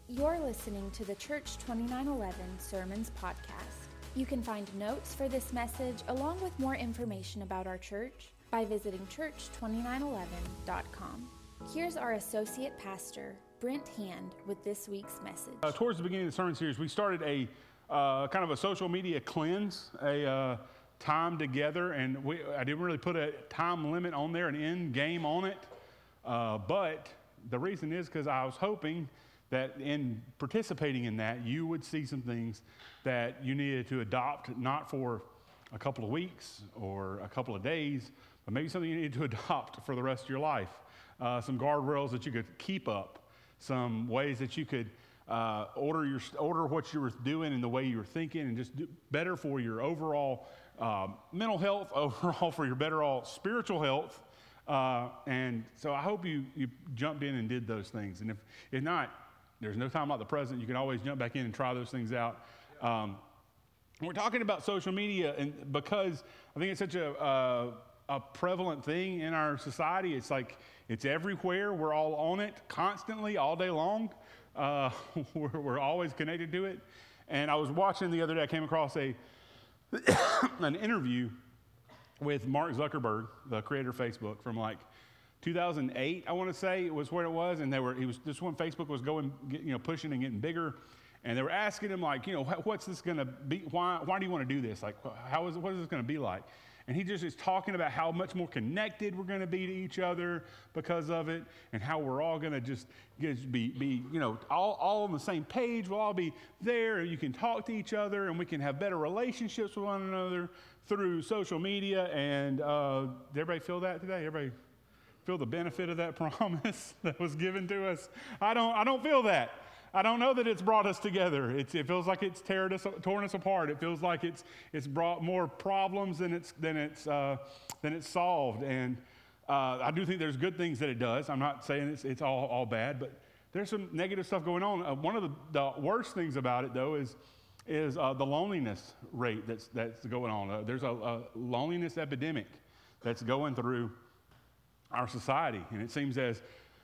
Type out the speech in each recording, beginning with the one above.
You're listening to the Church 2911 Sermons Podcast. You can find notes for this message along with more information about our church by visiting church2911.com. Here's our Associate Pastor, Brent Hand, with this week's message. Towards the beginning of the sermon series, we started a kind of a social media cleanse, a time together, and I didn't really put a time limit on there, an end game on it, but the reason is because I was hoping that in participating in that, you would see some things that you needed to adopt, not for a couple of weeks or a couple of days, but maybe something you needed to adopt for the rest of your life. Some guardrails that you could keep up, some ways that you could order what you were doing and the way you were thinking, and just do better for your overall mental health, overall for your better all spiritual health. And so I hope you jumped in and did those things. And if not, there's no time like the present. You can always jump back in and try those things out. We're talking about social media, and because I think it's such a prevalent thing in our society. It's like it's everywhere. We're all on it constantly, all day long. We're always connected to it. And I was watching the other day, I came across an interview with Mark Zuckerberg, the creator of Facebook, from like 2008, I want to say it was what it was, and this when Facebook was going, pushing and getting bigger, and they were asking him like, what's this going to be? Why do you want to do this? Like, what is this going to be like? And he just is talking about how much more connected we're going to be to each other because of it, and how we're all going to just be all on the same page. We'll all be there, and you can talk to each other, and we can have better relationships with one another through social media. And did everybody feel that today? Everybody feel the benefit of that promise that was given to us? I don't feel that. I don't know that it's brought us together. It feels like it's torn us apart. It feels like it's brought more problems than it's solved. And I do think there's good things that it does. I'm not saying it's all bad, but there's some negative stuff going on. One of the worst things about it, though, is the loneliness rate that's going on. There's a loneliness epidemic that's going through our society, and it seems as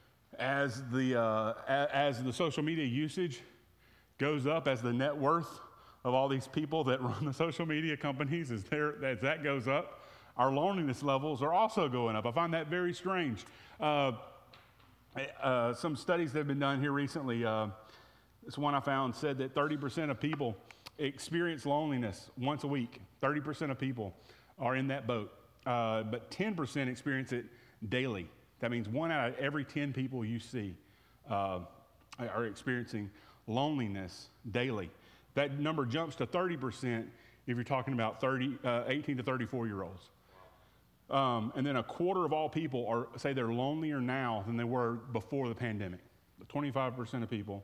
the social media usage goes up, as the net worth of all these people that run the social media companies as that goes up, our loneliness levels are also going up. I find that very strange. Some studies that have been done here recently, this one I found said that 30% of people experience loneliness once a week. 30% of people are in that boat, but 10% experience it daily. That means 1 out of every 10 people you see are experiencing loneliness daily. That number jumps to 30% if you're talking about 18 to 34-year-olds. And then a quarter of all people say they're lonelier now than they were before the pandemic. 25% of people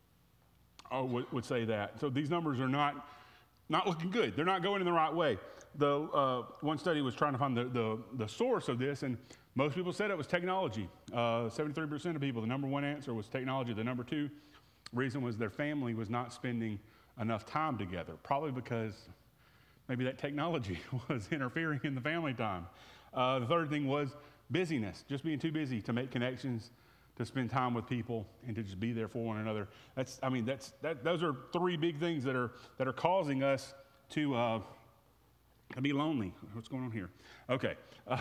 would say that. So these numbers are not looking good. They're not going in the right way. The one study was trying to find the source of this, and most people said it was technology. 73% of people, the number one answer was technology. The number two reason was their family was not spending enough time together, probably because maybe that technology was interfering in the family time. The third thing was busyness, just being too busy to make connections, to spend time with people, and to just be there for one another. Those are three big things that are causing us to be lonely. What's going on here? Okay.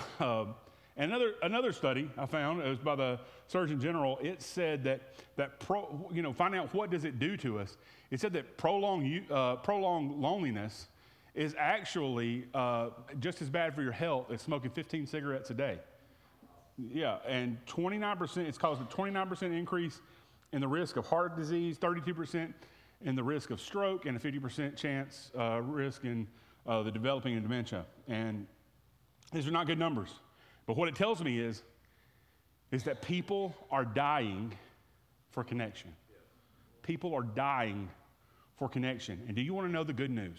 And another study I found, it was by the Surgeon General. It said that finding out what does it do to us. It said that prolonged loneliness is actually just as bad for your health as smoking 15 cigarettes a day. Yeah, and 29%. It's caused a 29% increase in the risk of heart disease, 32% in the risk of stroke, and a 50% chance risk in the developing of dementia. And these are not good numbers. But what it tells me is that people are dying for connection. People are dying for connection. And do you want to know the good news?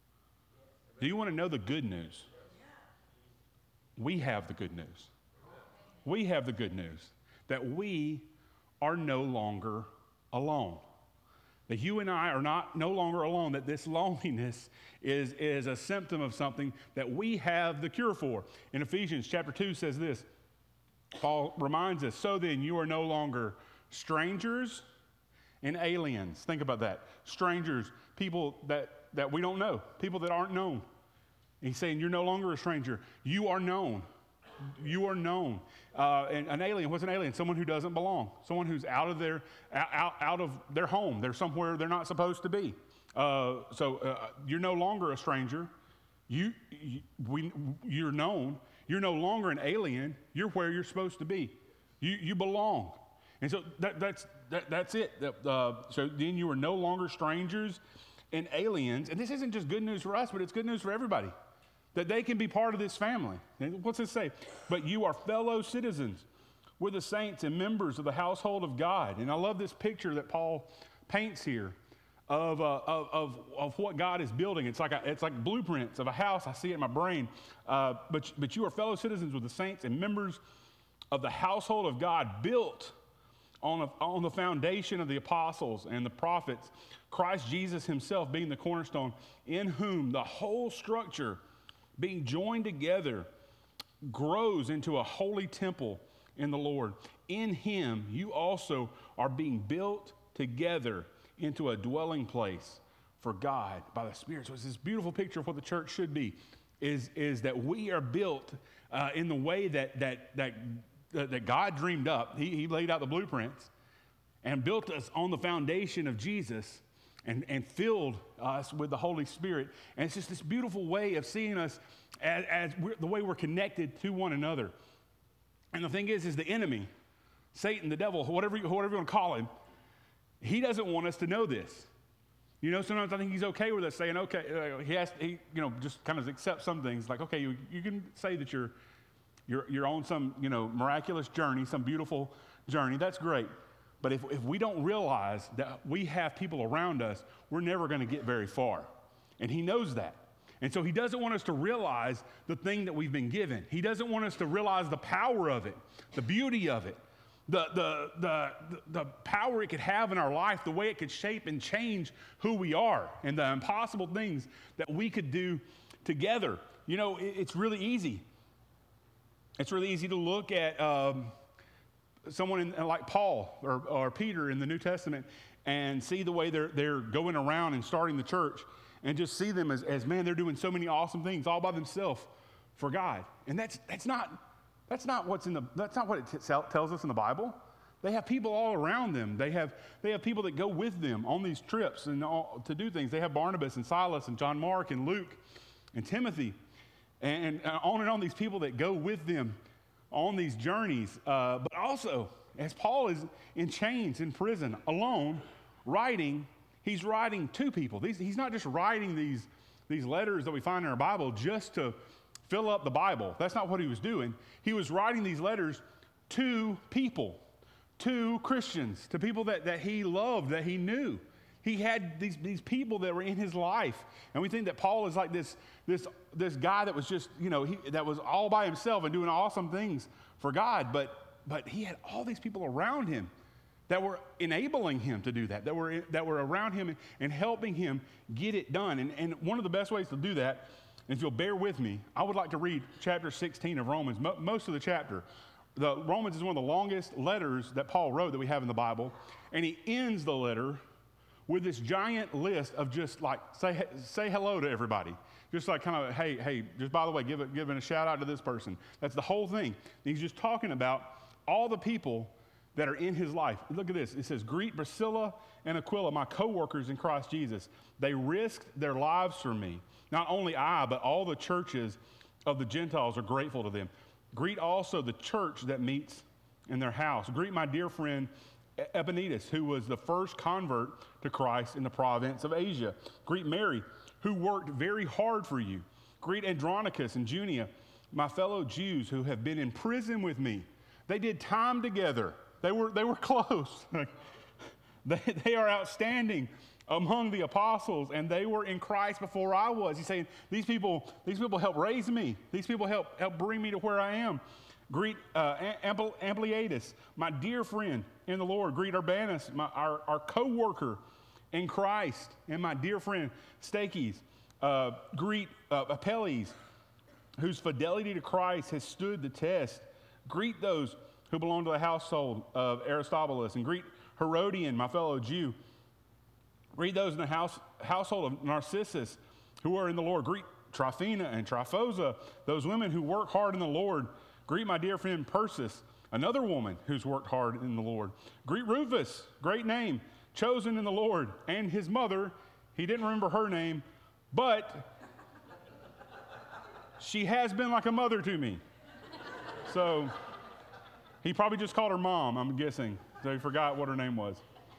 Do you want to know the good news? We have the good news. We have the good news that we are no longer alone. That you and I are no longer alone, that this loneliness is a symptom of something that we have the cure for. In Ephesians chapter 2 says this, Paul reminds us, so then you are no longer strangers and aliens. Think about that. Strangers, people that we don't know, people that aren't known. He's saying you're no longer a stranger. You are known. You are known. And an alien, what's an alien? Someone who doesn't belong. Someone who's out of their home. They're somewhere they're not supposed to be. So you're no longer a stranger. You're known. You're no longer an alien. You're where you're supposed to be. You belong. And so that's it. So then you are no longer strangers and aliens. And this isn't just good news for us, but it's good news for everybody, that they can be part of this family. And what's it say? But you are fellow citizens with the saints and members of the household of God. And I love this picture that Paul paints here of what God is building. It's like blueprints of a house. I see it in my brain. But you are fellow citizens with the saints and members of the household of God, built on the foundation of the apostles and the prophets, Christ Jesus himself being the cornerstone, in whom the whole structure, being joined together, grows into a holy temple in the Lord. In him you also are being built together into a dwelling place for God by the Spirit. So it's this beautiful picture of what the church should be, is that we are built in the way that God dreamed up. He laid out the blueprints and built us on the foundation of Jesus and filled us with the Holy Spirit. And it's just this beautiful way of seeing us as the way we're connected to one another. And the thing is the enemy, Satan, the devil, whatever you want to call him, he doesn't want us to know this. You know, sometimes I think he's okay with us saying, okay, he just kind of accepts some things. Like, okay, you can say that you're on some, miraculous journey, some beautiful journey. That's great. But if we don't realize that we have people around us, we're never going to get very far. And he knows that. And so he doesn't want us to realize the thing that we've been given. He doesn't want us to realize the power of it, the beauty of it, the power it could have in our life, the way it could shape and change who we are, and the impossible things that we could do together. It's really easy. It's really easy to look at someone like Paul or Peter in the New Testament and see the way they're going around and starting the church, and just see them as man, they're doing so many awesome things all by themselves for God. And that's not what it tells us in the Bible. They have people all around them. They have people that go with them on these trips and to do things. They have Barnabas and Silas and John Mark and Luke and Timothy and on these people that go with them on these journeys. But also, as Paul is in chains in prison, alone, writing, he's writing to people. He's not just writing these letters that we find in our Bible just to fill up the Bible. That's not what he was doing. He was writing these letters to people, to Christians, to people that he loved, that he knew. He had these people that were in his life. And we think that Paul is like this guy that was just, that was all by himself and doing awesome things for God. But he had all these people around him that were enabling him to do that were around him and helping him get it done. And one of the best ways to do that, and if you'll bear with me, I would like to read chapter 16 of Romans, most of the chapter. The Romans is one of the longest letters that Paul wrote that we have in the Bible. And he ends the letter with this giant list of just like, say hello to everybody. Just like kind of, hey, just by the way, giving a shout out to this person. That's the whole thing. He's just talking about all the people that are in his life. Look at this. It says, greet Priscilla and Aquila, my co-workers in Christ Jesus. They risked their lives for me. Not only I, but all the churches of the Gentiles are grateful to them. Greet also the church that meets in their house. Greet my dear friend Epaenetus, who was the first convert to Christ in the province of Asia. Greet Mary, who worked very hard for you. Greet Andronicus and Junia, my fellow Jews who have been in prison with me. They did time together. They were close. They are outstanding among the apostles, and they were in Christ before I was. He's saying, these people helped raise me. These people help bring me to where I am. Greet Ampliatus, my dear friend in the Lord. Greet Urbanus, our co-worker in Christ, and my dear friend Stachys. Greet Apelles, whose fidelity to Christ has stood the test. Greet those who belong to the household of Aristobulus, and greet Herodian, my fellow Jew. Greet those in the household of Narcissus who are in the Lord. Greet Tryphena and Tryphosa, those women who work hard in the Lord. Greet my dear friend Persis, another woman who's worked hard in the Lord. Greet Rufus, great name, chosen in the Lord, and his mother. He didn't remember her name, but she has been like a mother to me. So he probably just called her mom, I'm guessing. So he forgot what her name was.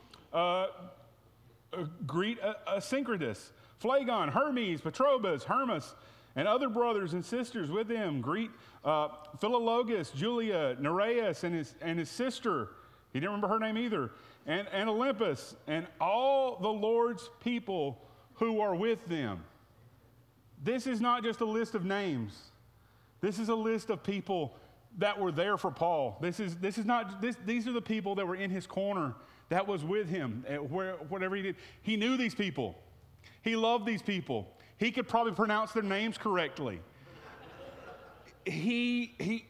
Greet Asyncritus, Phlegon, Hermes, Patrobas, Hermas, and other brothers and sisters with them. Greet Philologus, Julia, Nereus, and his sister. He didn't remember her name either. And Olympus, and all the Lord's people who are with them. This is not just a list of names. This is a list of people that were there for Paul. These are the people that were in his corner, that was with him, whatever he did. He knew these people. He loved these people. He could probably pronounce their names correctly. They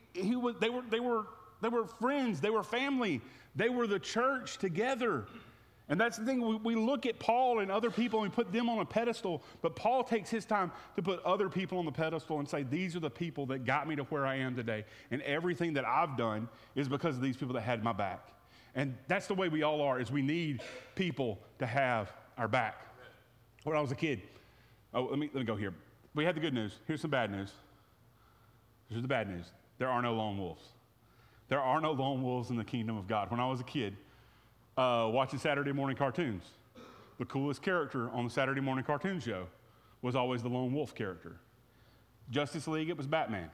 were friends. They were family. They were the church together. And that's the thing. We look at Paul and other people and we put them on a pedestal, but Paul takes his time to put other people on the pedestal and say, these are the people that got me to where I am today. And everything that I've done is because of these people that had my back. And that's the way we all are, is we need people to have our back. When I was a kid, let me go here. We had the good news. Here's some bad news. Here's the bad news. There are no lone wolves. There are no lone wolves in the kingdom of God. When I was a kid, watching Saturday morning cartoons, the coolest character on the Saturday morning cartoon show was always the lone wolf character. Justice League, it was Batman.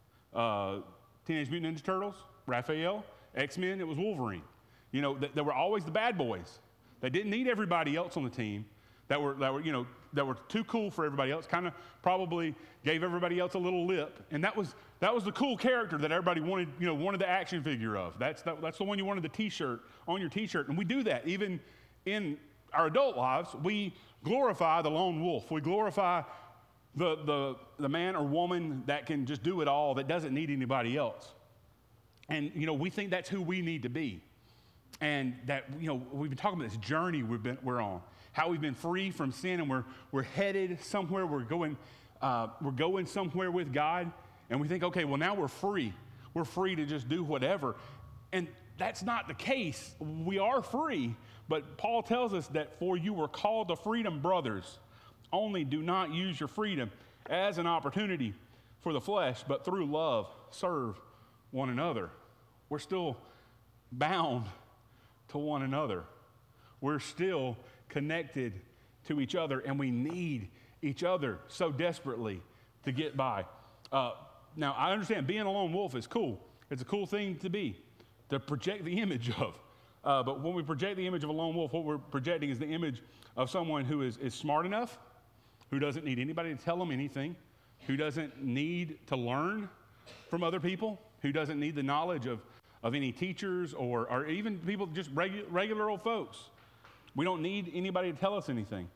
Teenage Mutant Ninja Turtles, Raphael. X-Men, it was Wolverine. You know, they were always the bad boys. They didn't need everybody else on the team that were too cool for everybody else, kind of probably gave everybody else a little lip. And that was the cool character that everybody wanted the action figure of. That's the one you wanted the t-shirt on your t-shirt. And we do that even in our adult lives. We glorify the lone wolf. We glorify the man or woman that can just do it all, that doesn't need anybody else. And, we think that's who we need to be. And that, we've been talking about this journey we're on, how we've been free from sin, and we're headed somewhere. We're going somewhere with God, and we think, okay, well, now we're free. We're free to just do whatever. And that's not the case. We are free, but Paul tells us that for you were called to freedom, brothers. Only do not use your freedom as an opportunity for the flesh, but through love serve one another. We're still bound to one another. We're still connected to each other, and we need each other so desperately to get by. Now, I understand being a lone wolf is cool. It's a cool thing to be, to project the image of. But when we project the image of a lone wolf, what we're projecting is the image of someone who is smart enough, who doesn't need anybody to tell them anything, who doesn't need to learn from other people, who doesn't need the knowledge of any teachers or even people, just regular old folks. We don't need anybody to tell us anything.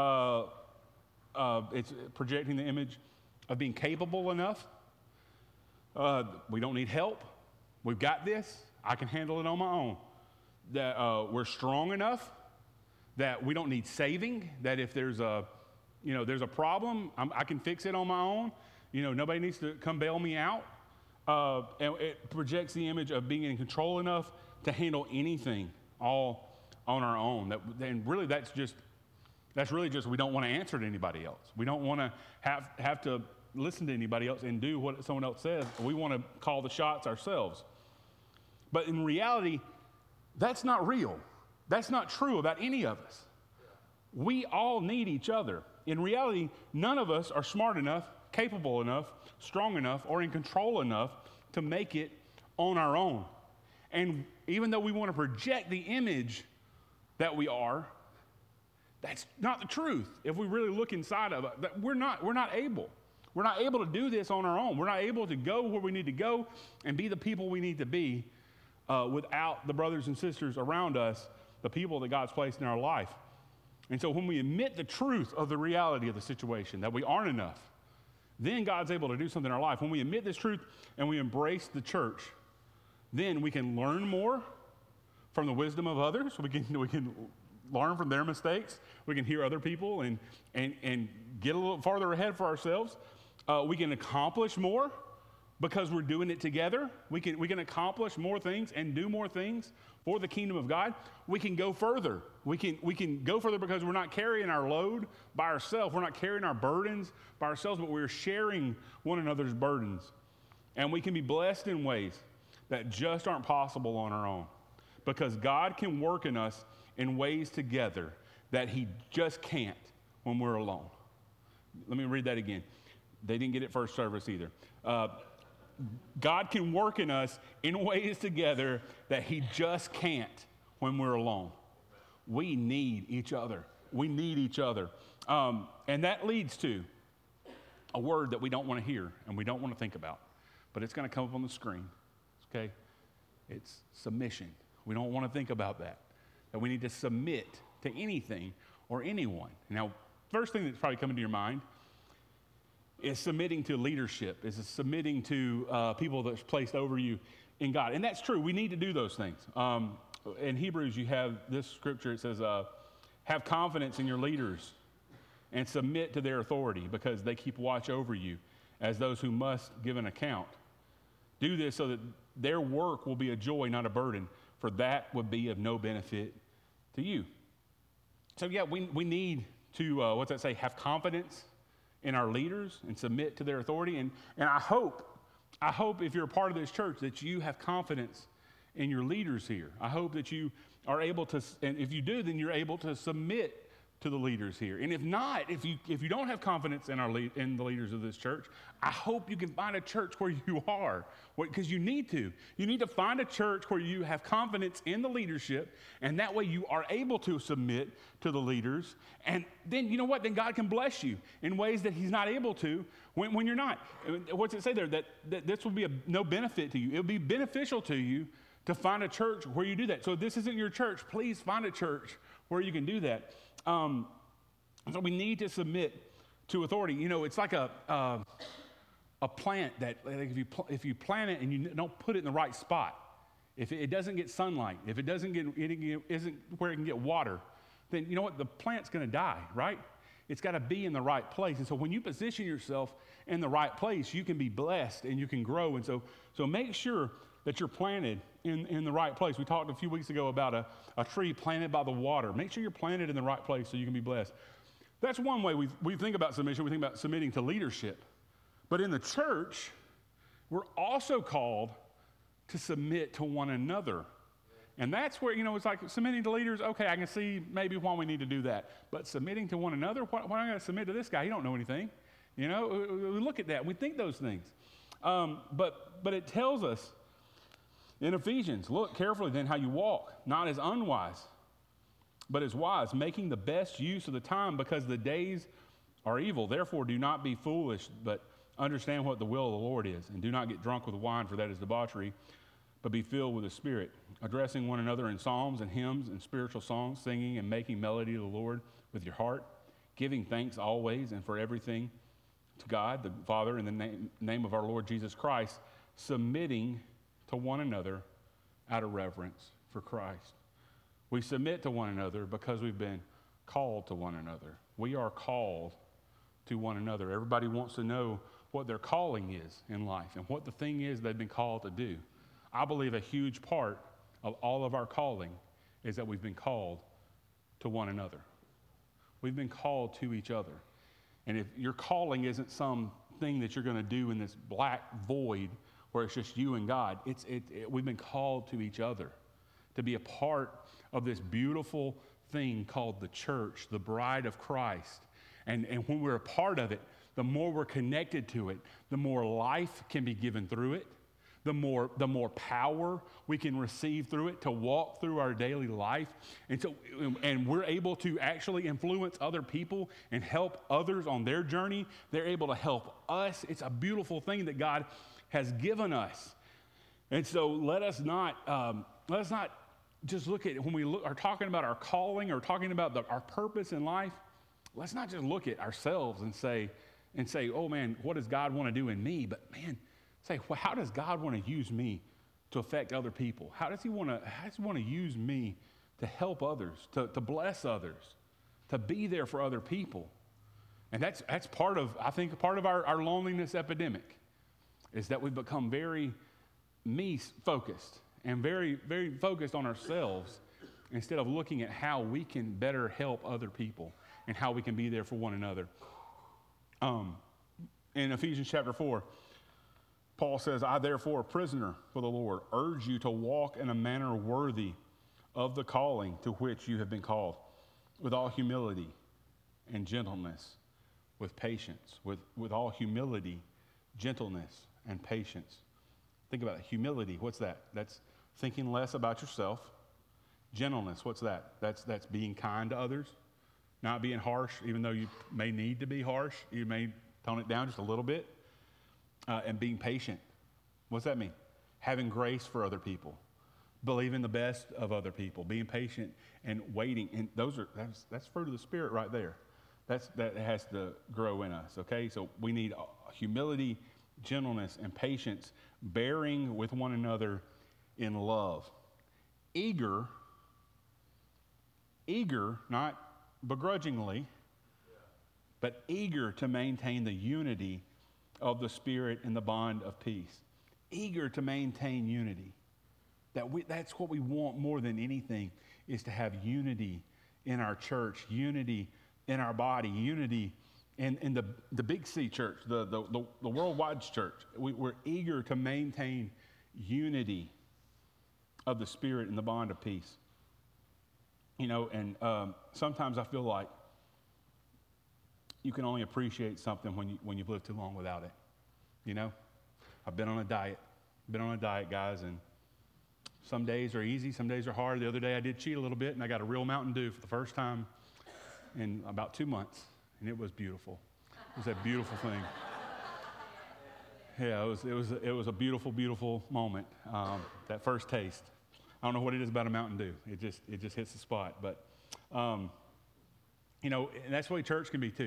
It's projecting the image of being capable enough. We don't need help. We've got this. I can handle it on my own. That we're strong enough that we don't need saving. That if there's a problem, I can fix it on my own. Nobody needs to come bail me out. And it projects the image of being in control enough to handle anything all on our own. And really, that's really just we don't want to answer to anybody else. We don't want to have to listen to anybody else and do what someone else says. We want to call the shots ourselves. But in reality, that's not real. That's not true about any of us. We all need each other. In reality, none of us are smart enough, capable enough, strong enough, or in control enough to make it on our own. And even though we want to project the image that we are, that's not the truth. If we really look inside of it, we're not able. We're not able to do this on our own. We're not able to go where we need to go and be the people we need to be without the brothers and sisters around us, the people that God's placed in our life. And so when we admit the truth of the reality of the situation, that we aren't enough, then God's able to do something in our life. When we admit this truth and we embrace the church, then we can learn more from the wisdom of others. We can learn from their mistakes. We can hear other people and get a little farther ahead for ourselves. We can accomplish more because we're doing it together. We can accomplish more things and do more things for the kingdom of God. We can go further. We can go further because we're not carrying our load by ourselves. We're not carrying our burdens by ourselves, but we're sharing one another's burdens. And we can be blessed in ways that just aren't possible on our own, because God can work in us in ways together that he just can't when we're alone. Let me read that again. They didn't get it first service either. God can work in us in ways together that he just can't when we're alone. We need each other. We need each other. And that leads to a word that we don't want to hear and we don't want to think about, but it's going to come up on the screen, okay? It's submission. We don't want to think about that we need to submit to anything or anyone. Now, first thing that's probably coming to your mind is submitting to leadership, is submitting to people that's placed over you in God. And that's true. We need to do those things. In Hebrews, you have this scripture. It says, have confidence in your leaders and submit to their authority because they keep watch over you as those who must give an account. Do this so that their work will be a joy, not a burden, for that would be of no benefit to you. So yeah, we need to, have confidence in our leaders and submit to their authority. And I hope if you're a part of this church that you have confidence in your leaders here. I hope that you are able to, and if you do, then you're able to submit to the leaders here. And if not, if you don't have confidence in in the leaders of this church, I hope you can find a church where you are, because you need to. You need to find a church where you have confidence in the leadership, and that way you are able to submit to the leaders. And then, you know what? Then God can bless you in ways that he's not able to when you're not. What's it say there? That this will be of no benefit to you. It'll be beneficial to you to find a church where you do that. So if this isn't your church, please find a church where you can do that. So we need to submit to authority. You know, it's like a plant that, like if you plant it and you don't put it in the right spot, if it doesn't get sunlight, if it isn't where it can get water, then you know what? The plant's going to die, right? It's got to be in the right place. And so when you position yourself in the right place, you can be blessed and you can grow. And so make sure that you're planted in the right place. We talked a few weeks ago about a tree planted by the water. Make sure you're planted in the right place so you can be blessed. That's one way we think about submission. We think about submitting to leadership. But in the church, we're also called to submit to one another. And that's where, it's like submitting to leaders, okay, I can see maybe why we need to do that. But submitting to one another, why am I going to submit to this guy? He don't know anything. We look at that and we think those things. But it tells us in Ephesians, look carefully then how you walk, not as unwise, but as wise, making the best use of the time because the days are evil. Therefore, do not be foolish, but understand what the will of the Lord is. And do not get drunk with wine, for that is debauchery, but be filled with the Spirit, addressing one another in psalms and hymns and spiritual songs, singing and making melody to the Lord with your heart, giving thanks always and for everything to God, the Father, in the name of our Lord Jesus Christ, submitting to one another out of reverence for Christ. We submit to one another because we've been called to one another. We are called to one another. Everybody wants to know what their calling is in life and what the thing is they've been called to do. I believe a huge part of all of our calling is that we've been called to one another. We've been called to each other. And if your calling isn't something that you're going to do in this black void where it's just you and God, we've been called to each other to be a part of this beautiful thing called the church, the bride of Christ. And when we're a part of it, the more we're connected to it, the more life can be given through it, the more power we can receive through it to walk through our daily life. And we're able to actually influence other people and help others on their journey. They're able to help us. It's a beautiful thing that God has given us. And so let us not just look at, when we are talking about our calling or talking about our purpose in life, let's not just look at ourselves and say, oh man, what does God want to do in me? But man, say, well, how does God want to use me to affect other people? How does he want to use me to help others, to bless others, to be there for other people? And that's part of, I think, part of our loneliness epidemic is that we've become very me-focused and very, very focused on ourselves instead of looking at how we can better help other people and how we can be there for one another. In Ephesians chapter 4, Paul says, I therefore, a prisoner for the Lord, urge you to walk in a manner worthy of the calling to which you have been called, with all humility and gentleness, with patience, with all humility, gentleness, and patience. Think about it. Humility, what's that? That's thinking less about yourself. Gentleness, what's that? That's being kind to others, not being harsh, even though you may need to be harsh. You may tone it down just a little bit. And being patient. What's that mean? Having grace for other people, believing the best of other people, being patient and waiting. And that's fruit of the Spirit right there. That has to grow in us, okay? So we need humility, gentleness, and patience, bearing with one another in love. Eager, not begrudgingly, but eager to maintain the unity of the Spirit in the bond of peace. Eager to maintain unity. That's what we want more than anything, is to have unity in our church, unity in our body, unity in the Big C church, the worldwide church. We're eager to maintain unity of the Spirit in the bond of peace. You know, and sometimes I feel like you can only appreciate something when you've lived too long without it. You know, I've been on a diet, guys, and some days are easy, some days are hard. The other day I did cheat a little bit, and I got a real Mountain Dew for the first time in about 2 months, and it was beautiful. It was a beautiful thing. Yeah, it was a beautiful, beautiful moment. That first taste. I don't know what it is about a Mountain Dew. It just hits the spot. But you know, and that's the way church can be too.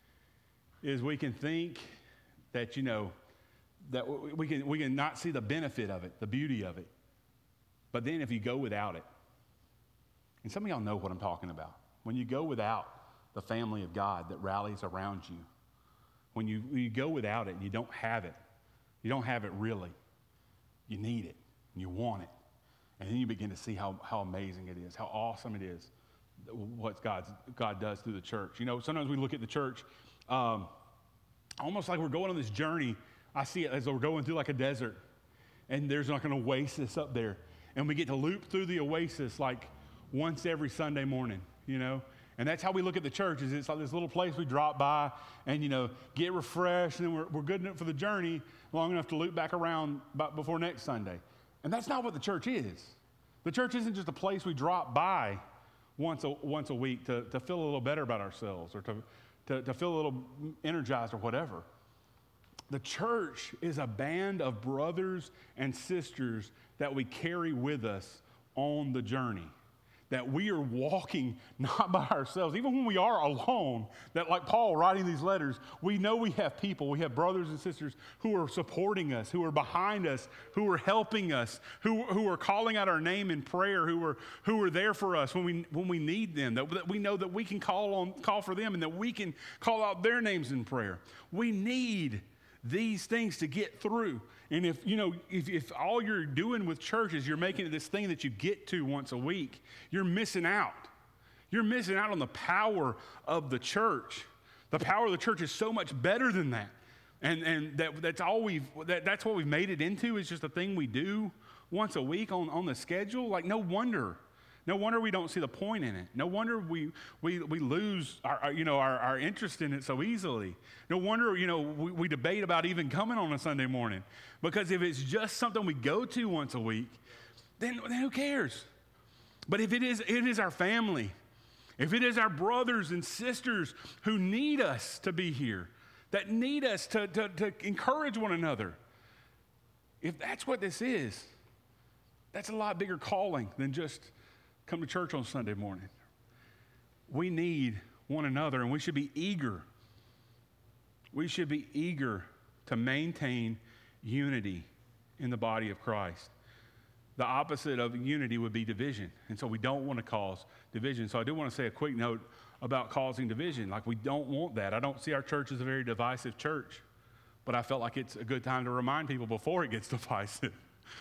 Is we can think that, you know, that we can not see the benefit of it, the beauty of it. But then if you go without it, and some of y'all know what I'm talking about. When you go without the family of God that rallies around you, when you go without it and you don't have it really, you need it, and you want it. And then you begin to see how amazing it is, how awesome it is, what God does through the church. You know, sometimes we look at the church almost like we're going on this journey. I see it as we're going through like a desert, and there's like an oasis up there. And we get to loop through the oasis like once every Sunday morning, you know. And that's how we look at the church, is it's like this little place we drop by and, you know, get refreshed, and then we're good enough for the journey long enough to loop back around before next Sunday. And that's not what the church is. The church isn't just a place we drop by once a week to feel a little better about ourselves or to feel a little energized or whatever. The church is a band of brothers and sisters that we carry with us on the journey. That we are walking not by ourselves, even when we are alone, that like Paul writing these letters, we know we have people, we have brothers and sisters who are supporting us, who are behind us, who are helping us, who are calling out our name in prayer, who are there for us when we need them, that we know that we can call for them and that we can call out their names in prayer. We need these things to get through. And if all you're doing with church is you're making it this thing that you get to once a week, you're missing out. You're missing out on the power of the church. The power of the church is so much better than that. And that's what we've made it into, is just a thing we do once a week on the schedule. Like, no wonder we don't see the point in it. No wonder we lose our interest in it so easily. No wonder, we debate about even coming on a Sunday morning. Because if it's just something we go to once a week, then who cares? But if it is our family, if it is our brothers and sisters who need us to be here, that need us to encourage one another, if that's what this is, that's a lot bigger calling than just come to church on Sunday morning. We need one another, and we should be eager. We should be eager to maintain unity in the body of Christ. the opposite of unity would be division. And so we don't want to cause division. So I do want to say a quick note about causing division. Like, we don't want that. I don't see our church as a very divisive church, but I felt like it's a good time to remind people before it gets divisive.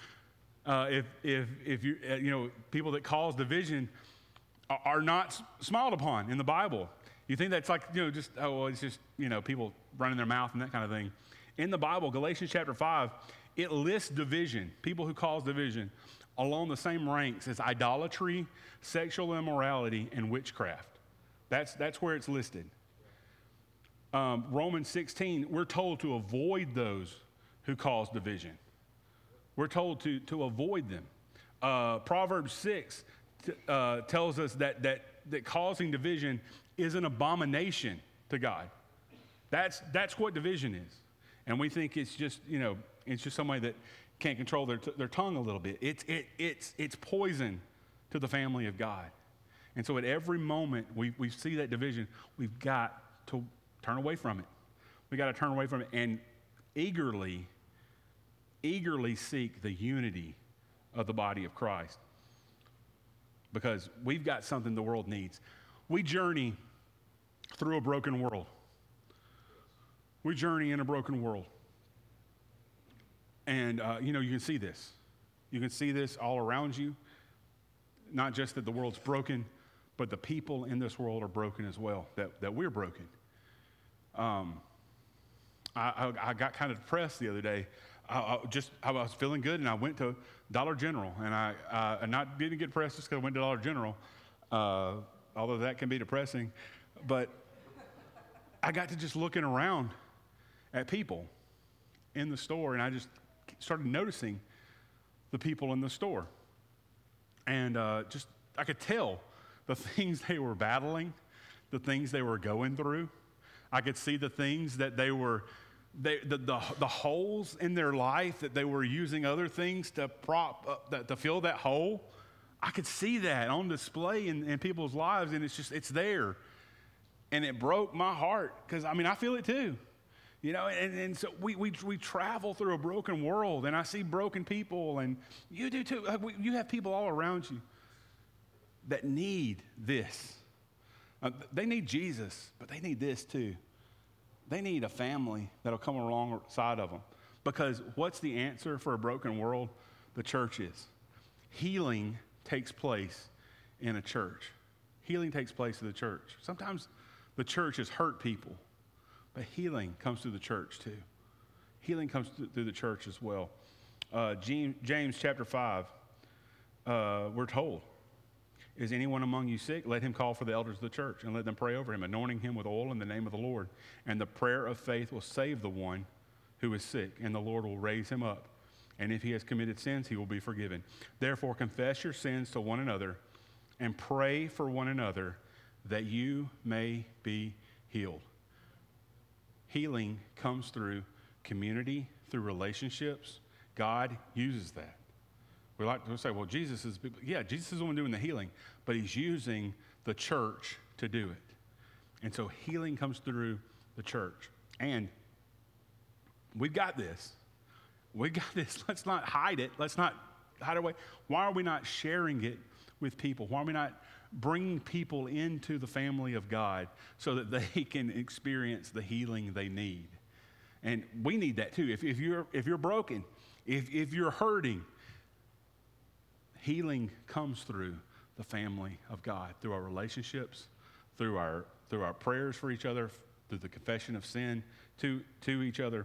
If you people that cause division are not smiled upon in the Bible. You think that's like, it's just, people running their mouth and that kind of thing. In the Bible, Galatians chapter 5, it lists division, people who cause division, along the same ranks as idolatry, sexual immorality, and witchcraft. That's where it's listed. Romans 16, we're told to avoid those who cause division. We're told to avoid them. Proverbs 6 tells us that causing division is an abomination to God. That's what division is. And we think it's just, it's just somebody that can't control their tongue a little bit. It's poison to the family of God. And so at every moment we see that division, we've got to turn away from it. We got to turn away from it and eagerly seek the unity of the body of Christ, because we've got something the world needs. We journey through a broken world. We journey in a broken world. And, you can see this. You can see this all around you. Not just that the world's broken, but the people in this world are broken as well, that we're broken. I got kind of depressed the other day. I was feeling good, and I went to Dollar General, and I didn't get depressed just because I went to Dollar General, although that can be depressing. But I got to just looking around at people in the store, and I just started noticing the people in the store. And I could tell the things they were battling, the things they were going through. I could see the things that the holes in their life that they were using other things to prop up, to fill that hole. I could see that on display in people's lives, and it's there. And it broke my heart, because, I feel it too. And so we travel through a broken world, and I see broken people, and you do too. You have people all around you that need this. They need Jesus, but they need this too. They need a family that'll come alongside of them. Because what's the answer for a broken world? The church is. Healing takes place in a church. Healing takes place in the church. Sometimes the church has hurt people, but healing comes through the church too. Healing comes through the church as well. James chapter 5, we're told, is anyone among you sick? Let him call for the elders of the church and let them pray over him, anointing him with oil in the name of the Lord. And the prayer of faith will save the one who is sick, and the Lord will raise him up. And if he has committed sins, he will be forgiven. Therefore, confess your sins to one another and pray for one another that you may be healed. Healing comes through community, through relationships. God uses that. We like to say, well, Jesus is the one doing the healing, but he's using the church to do it. And so healing comes through the church. And we've got this. We got this. Let's not hide it. Let's not hide it away. Why are we not sharing it with people? Why are we not bringing people into the family of God so that they can experience the healing they need? And we need that too. If you're broken, if you're hurting, healing comes through the family of God, through our relationships, through our prayers for each other, through the confession of sin to each other.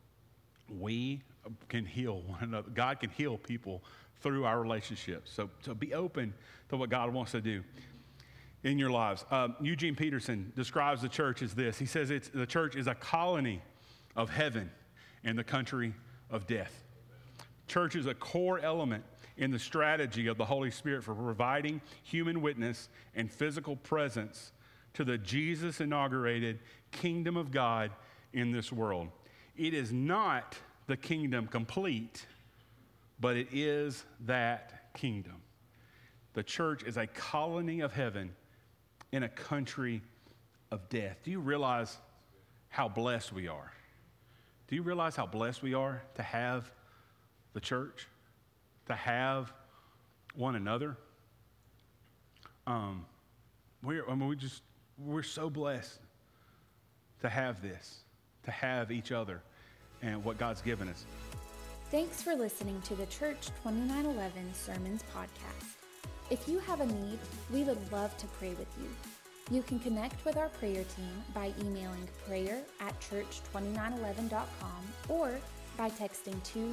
We can heal one another. God can heal people through our relationships. So be open to what God wants to do in your lives. Eugene Peterson describes the church as this. He says the church is a colony of heaven in the country of death. Church is a core element in the strategy of the Holy Spirit for providing human witness and physical presence to the Jesus-inaugurated kingdom of God in this world. It is not the kingdom complete, but it is that kingdom. The church is a colony of heaven in a country of death. Do you realize how blessed we are? Do you realize how blessed we are to have the church? to have one another. We're so blessed to have this, to have each other and what God's given us. Thanks for listening to the Church 2911 Sermons podcast. If you have a need, we would love to pray with you. You can connect with our prayer team by emailing prayer@church2911.com or by texting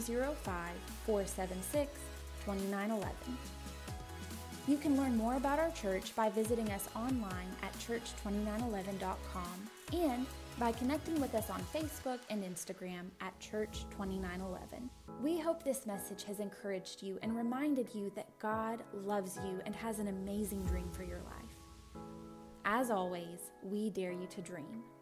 205-476-2911. You can learn more about our church by visiting us online at church2911.com and by connecting with us on Facebook and Instagram at Church2911. We hope this message has encouraged you and reminded you that God loves you and has an amazing dream for your life. As always, we dare you to dream.